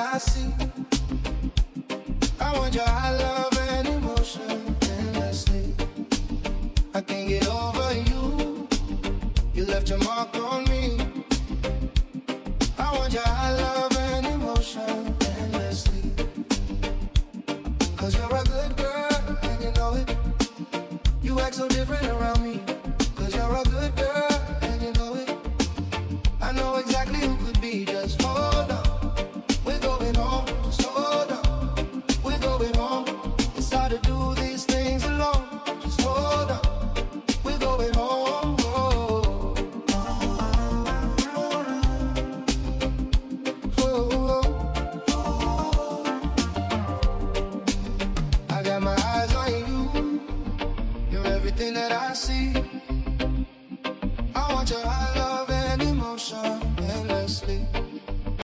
I see. I want your high love and emotion endlessly. I can't get over you. You left your mark on me. I want your high love and emotion endlessly. 'Cause you're a good girl and you know it. You act so different around me.